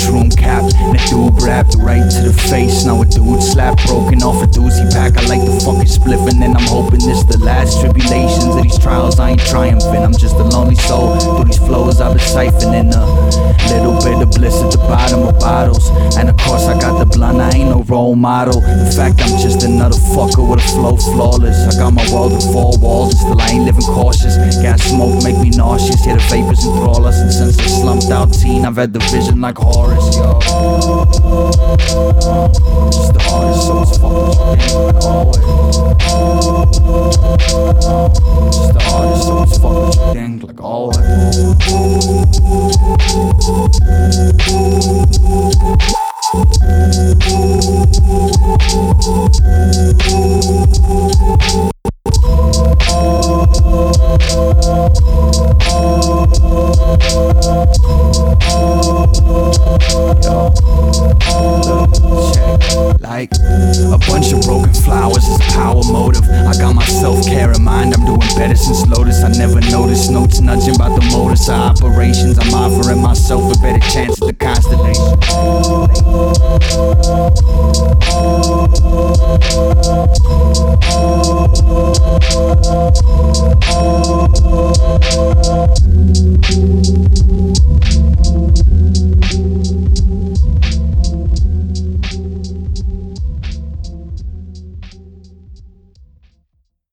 mushroom cap and a dude wrapped right to the face. Now a dude slap broken off a doozy pack. I like the fucking spliff, and then I'm hoping this the last tribulations of these trials. I ain't triumphant, I'm just a lonely soul. Through these flows I've been siphoning a little bit of bliss at the bottom of bottles. And of course I got the blunt, I ain't no role model. In fact, I'm just another fucker with a flow flawless. I got my world in four walls, and still I ain't living cautious. Gas smoke make me nauseous, yeah the vapors enthrall us. And since a slumped out teen, I've had the vision like Horus, yo. I'm just the artist, so it's fucking like always. I'm just the artist, so it's fucking dang like always. Like a bunch of broken flowers is power motive. I got my self-care in mind, I'm doing better since Lotus. I never noticed notes nudging about the modus of operations. I'm offering myself a better chance at the constellation.